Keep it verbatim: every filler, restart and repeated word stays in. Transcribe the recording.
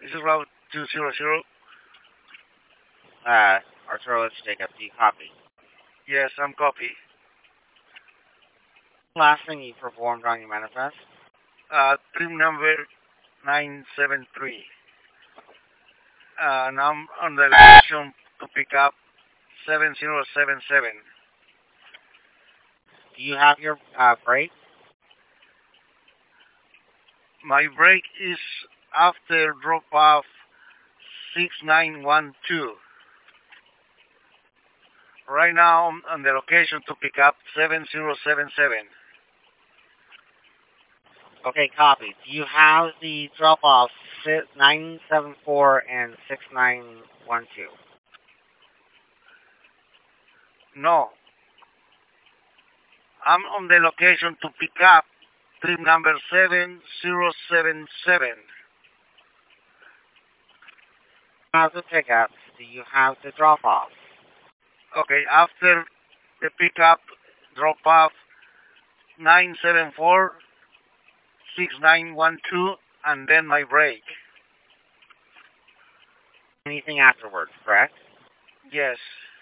This is route two zero zero. Uh, Arturo, let's take up. Do you copy? Yes, I'm copy. Last thing you performed on your manifest? Uh, trim number nine seven three. Uh, and I'm on the location to pick up seven zero seven seven. Do you have your uh, brake? My break is after drop off six nine one two. Right now I'm on the location to pick up seven zero seven seven. Okay, copy. Do you have the drop off nine seven four and six nine one two? No. I'm on the location to pick up trim number seven zero seven seven. Have the pickup. Do you have the drop off? Okay, after the pickup, drop off nine seven four six nine one two, and then my break. Anything afterwards, correct? Yes.